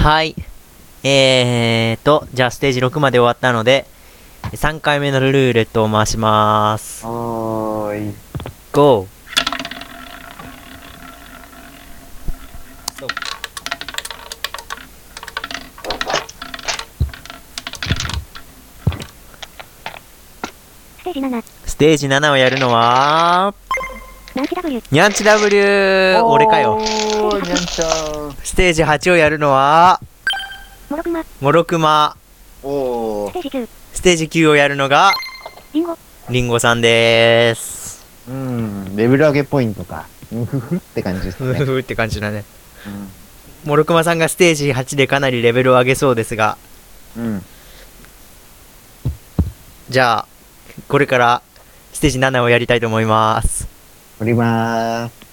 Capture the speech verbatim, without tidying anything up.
はい。えーと、じゃあステージろくまで終わったので、さんかいめのルーレットを回しまーす。 はーい。 ゴー。 ステージなな。 ステージななをやるのは、 ナンチ W。 ニャンチ W。俺かよ。 おー、にゃんちゃん。 ステージはちをやるのは、 モロクマ。 モロクマ。 おー。 ステージきゅう。 ステージきゅうをやるのが、 リンゴ。 リンゴさんでーす。 うん、レベル上げポイントか。うんふふって感じですね。 ふふふって感じだね。 うんモロクマさんがステージはちでかなりレベルを上げそうですが、 うん。 じゃあ、これからステージななをやりたいと思います。 おりまーす。